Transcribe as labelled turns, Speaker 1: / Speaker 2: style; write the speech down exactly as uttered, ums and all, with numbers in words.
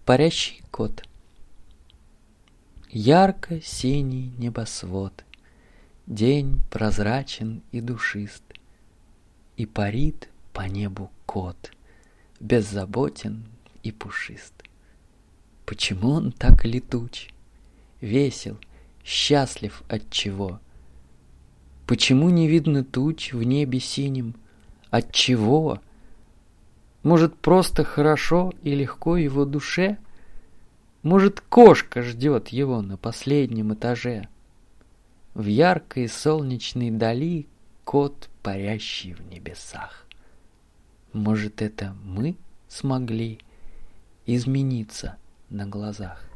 Speaker 1: Парящий кот. Ярко-синий небосвод, день прозрачен и душист, и парит по небу кот, беззаботен и пушист. Почему он так летуч, весел, счастлив отчего? Почему не видно туч в небе синем? Отчего? Может, просто хорошо и легко его душе? Может, кошка ждет его на последнем этаже? В яркой солнечной дали кот, парящий в небесах. Может, это мы смогли измениться на глазах?